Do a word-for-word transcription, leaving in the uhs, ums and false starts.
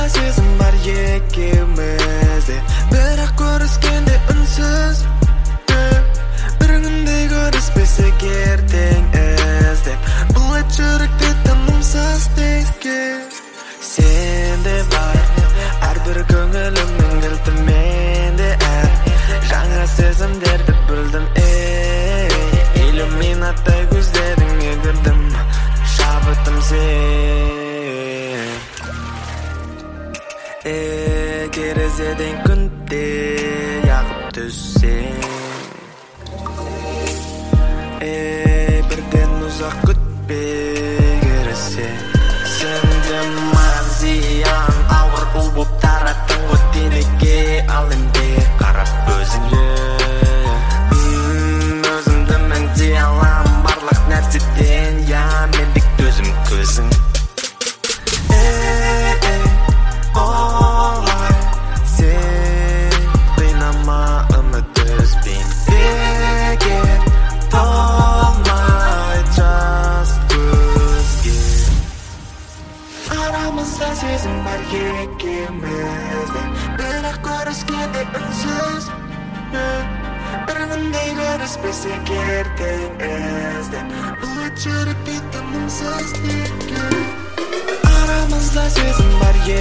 Aramızda sezim var ikimizde, бірақ көріскенде үнсіз. Біріңіндей көріспесек ертең іздеп, бұлай жүректе тынымсыз неге? Сенде бар әрбір көңілімнің кілті менде әр, жаңа сезімдерді білдім. Ей, иллюминаттай көздеріңе кірдім, шабытым сен. Ей, терезеден күнде яғып түссең. Ей, бірден ұзақ күтпей кересең. Сенде маған зиян ауыр ұл боп тараттың ғой денеге, ал енді қарап өзіңе. Өзімді мен де алам барлық нәрседен, я мендік төзім көзің. Ей, ей, олай сен қинама, үміт үзбен бекер толмай жаз көзге. Арамызда сезім бар екеумізде, бірақ көріскенде үнсіз. Біріңіндей көріспесек ертең іздеп, бұлай жүректе тынымсыз неге? Арамызда сезім бар